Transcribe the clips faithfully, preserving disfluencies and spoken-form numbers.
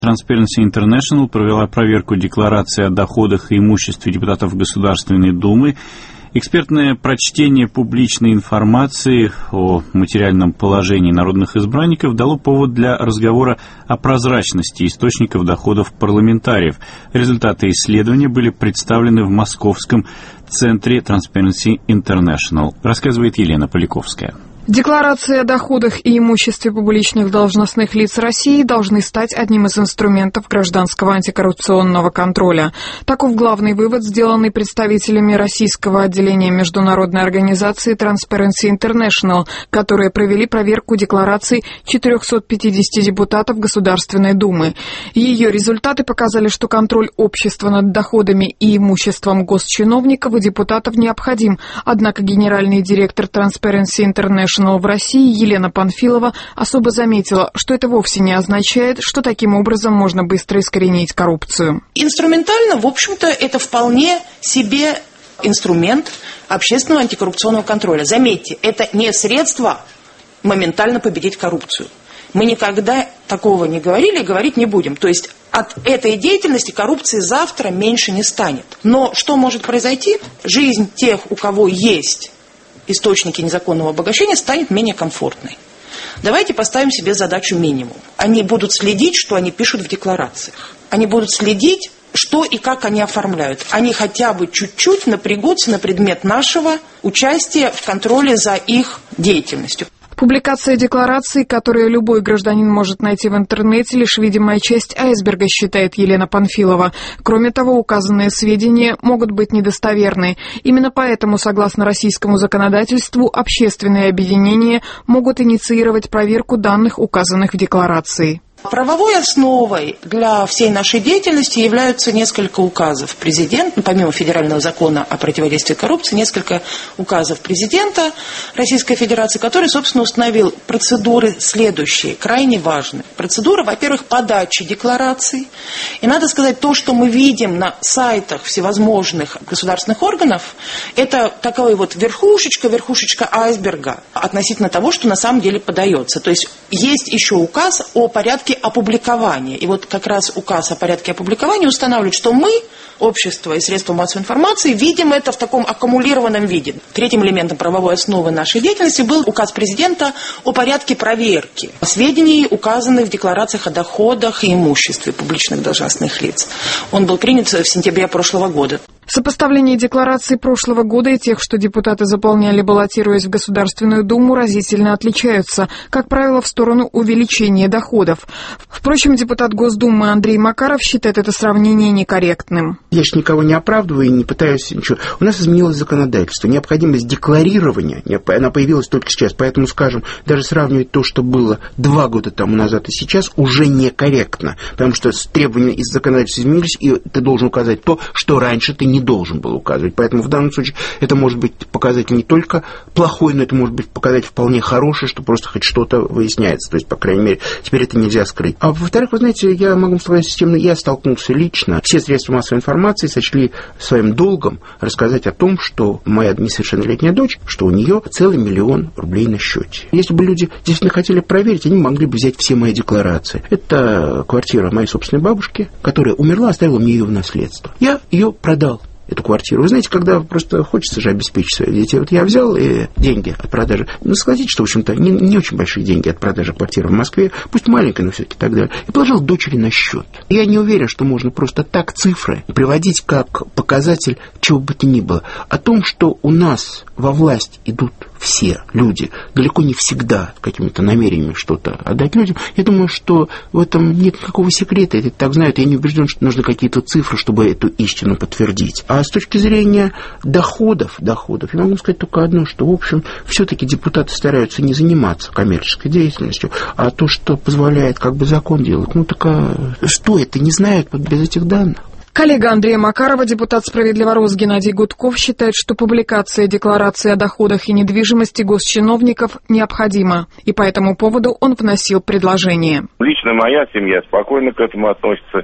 Transparency International провела проверку декларации о доходах и имуществе депутатов Государственной Думы. Экспертное прочтение публичной информации о материальном положении народных избранников дало повод для разговора о прозрачности источников доходов парламентариев. Результаты исследования были представлены в Московском центре Transparency International, рассказывает Елена Поляковская. Декларации о доходах и имуществе публичных должностных лиц России должны стать одним из инструментов гражданского антикоррупционного контроля. Таков главный вывод, сделанный представителями российского отделения международной организации Transparency International, которые провели проверку деклараций четырехсот пятидесяти депутатов Государственной Думы. Ее результаты показали, что контроль общества над доходами и имуществом госчиновников и депутатов необходим. Однако генеральный директор Transparency International в России Елена Панфилова особо заметила, что это вовсе не означает, что таким образом можно быстро искоренить коррупцию. Инструментально, в общем-то, это вполне себе инструмент общественного антикоррупционного контроля. Заметьте, это не средство моментально победить коррупцию. Мы никогда такого не говорили и говорить не будем. То есть от этой деятельности коррупции завтра меньше не станет. Но что может произойти? Жизнь тех, у кого есть источники незаконного обогащения, станет менее комфортной. Давайте поставим себе задачу минимум. Они будут следить, что они пишут в декларациях. Они будут следить, что и как они оформляют. Они хотя бы чуть-чуть напрягутся на предмет нашего участия в контроле за их деятельностью. Публикация деклараций, которые любой гражданин может найти в интернете, лишь видимая часть айсберга, считает Елена Панфилова. Кроме того, указанные сведения могут быть недостоверны. Именно поэтому, согласно российскому законодательству, общественные объединения могут инициировать проверку данных, указанных в декларации. Правовой основой для всей нашей деятельности являются несколько указов президента, помимо федерального закона о противодействии коррупции, несколько указов президента Российской Федерации, который, собственно, установил процедуры следующие, крайне важные. Процедура, во-первых, подачи деклараций. И надо сказать, то, что мы видим на сайтах всевозможных государственных органов, это такая вот верхушечка, верхушечка айсберга относительно того, что на самом деле подается. То есть есть еще указ о порядке опубликования. И вот как раз указ о порядке опубликования устанавливает, что мы, общество и средства массовой информации, видим это в таком аккумулированном виде. Третьим элементом правовой основы нашей деятельности был указ президента о порядке проверки сведений, указанных в декларациях о доходах и имуществе публичных должностных лиц. Он был принят в сентябре прошлого года. Сопоставление деклараций прошлого года и тех, что депутаты заполняли, баллотируясь в Государственную Думу, разительно отличаются, как правило, в сторону увеличения доходов. Впрочем, депутат Госдумы Андрей Макаров считает это сравнение некорректным. Я же никого не оправдываю и не пытаюсь ничего. У нас изменилось законодательство. Необходимость декларирования, она появилась только сейчас. Поэтому, скажем, даже сравнивать то, что было два года тому назад и сейчас, уже некорректно. Потому что требования из законодательства изменились, и ты должен указать то, что раньше ты не должен был указывать. Поэтому в данном случае это может быть показатель не только плохой, но это может быть показатель вполне хороший, что просто хоть что-то выясняется. То есть, по крайней мере, теперь это нельзя скрыть. А во-вторых, вы знаете, я могу согласиться с тем, я столкнулся лично. Все средства массовой информации сочли своим долгом рассказать о том, что моя несовершеннолетняя дочь, что у нее целый миллион рублей на счете. Если бы люди действительно хотели проверить, они могли бы взять все мои декларации. Это квартира моей собственной бабушки, которая умерла, оставила мне ее в наследство. Я ее продал, эту квартиру. Вы знаете, когда просто хочется же обеспечить своих детей. Вот я взял э, деньги от продажи. Ну, согласитесь, что, в общем-то, не, не очень большие деньги от продажи квартиры в Москве, пусть маленькая, но все-таки так далее. И положил дочери на счет. Я не уверен, что можно просто так цифры приводить как показатель чего бы то ни было. О том, что у нас во власть идут все люди, далеко не всегда какими-то намерениями что-то отдать людям, я думаю, что в этом нет никакого секрета, это так знают, я не убежден, что нужны какие-то цифры, чтобы эту истину подтвердить. А с точки зрения доходов, доходов, я могу сказать только одно, что, в общем, все-таки депутаты стараются не заниматься коммерческой деятельностью, а то, что позволяет как бы закон делать, ну так а что это, не знают вот без этих данных. Коллега Андрея Макарова, депутат «Справедливорос» Геннадий Гудков, считает, что публикация декларации о доходах и недвижимости госчиновников необходима, и по этому поводу он вносил предложение. Лично моя семья спокойно к этому относится.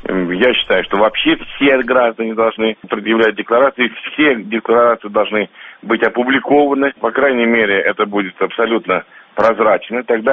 Я считаю, что вообще все граждане должны предъявлять декларации, все декларации должны быть опубликованы. По крайней мере, это будет абсолютно прозрачно. Тогда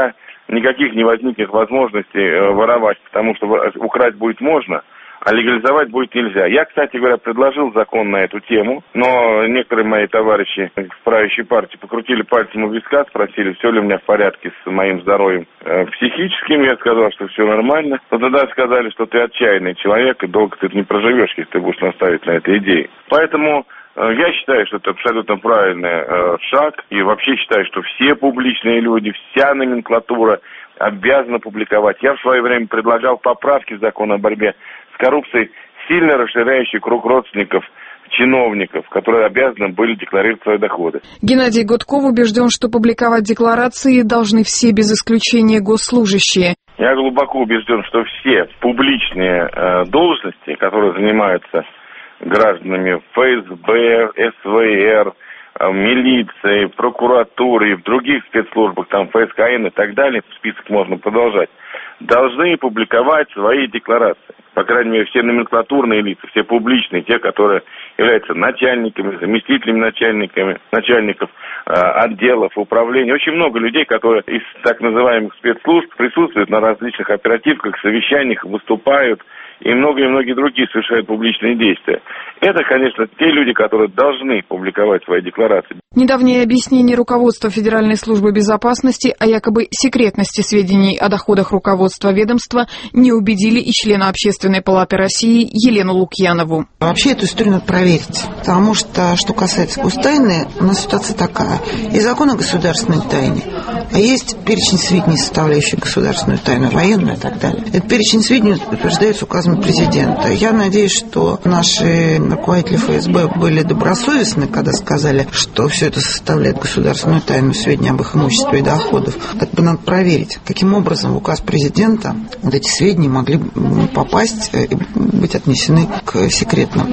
никаких не возникнет возможностей воровать, потому что украсть будет можно, а легализовать будет нельзя. Я, кстати говоря, предложил закон на эту тему, но некоторые мои товарищи в правящей партии покрутили пальцем у виска, спросили, все ли у меня в порядке с моим здоровьем э, психическим. Я сказал, что все нормально. Но тогда сказали, что ты отчаянный человек, и долго ты не проживешь, если ты будешь наставить на этой идее. Поэтому э, я считаю, что это абсолютно правильный э, шаг, и вообще считаю, что все публичные люди, вся номенклатура обязана публиковать. Я в свое время предлагал поправки в закон о борьбе с коррупцией, сильно расширяющий круг родственников чиновников, которые обязаны были декларировать свои доходы. Геннадий Гудков убежден, что публиковать декларации должны все без исключения госслужащие. Я глубоко убежден, что все публичные э, должности, которые занимаются гражданами эф эс бэ, эс вэ эр, э, милиции, прокуратуры и в других спецслужбах, там эф эс ка эн и так далее, список можно продолжать, должны публиковать свои декларации. По крайней мере, все номенклатурные лица, все публичные, те, которые являются начальниками, заместителями начальниками, начальников э, отделов, управлений. Очень много людей, которые из так называемых спецслужб присутствуют на различных оперативках, совещаниях, выступают, и многие-многие другие совершают публичные действия. Это, конечно, те люди, которые должны публиковать свои декларации. Недавнее объяснение руководства Федеральной службы безопасности о якобы секретности сведений о доходах руководства ведомства не убедили и члена Общественной палаты России Елену Лукьянову. Вообще эту историю надо проверить, потому что, что касается гостайны, у нас ситуация такая. Есть закон о государственной тайне, а есть перечень сведений, составляющих государственную тайну, военную и так далее. Этот перечень сведений утверждается указом президента. Я надеюсь, что наши руководители эф эс бэ были добросовестны, когда сказали, что все это составляет государственную тайну, сведения об их имуществе и доходах. Так бы надо проверить, каким образом в указ президента вот эти сведения могли попасть и быть отнесены к секретным.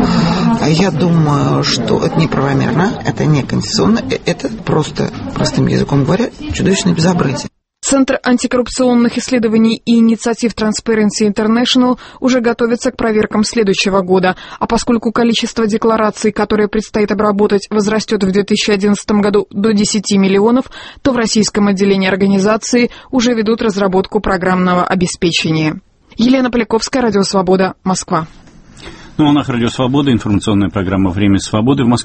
Я думаю, что это неправомерно, это неконституционно, это просто, простым языком говоря, чудовищное безобразие. Центр антикоррупционных исследований и инициатив Transparency International уже готовится к проверкам следующего года. А поскольку количество деклараций, которые предстоит обработать, возрастет в две тысячи одиннадцатом году до десяти миллионов, то в российском отделении организации уже ведут разработку программного обеспечения. Елена Поляковская, Радио Свобода, Москва. Ну, а на Радио Свобода, информационная программа «Время свободы» в Москве.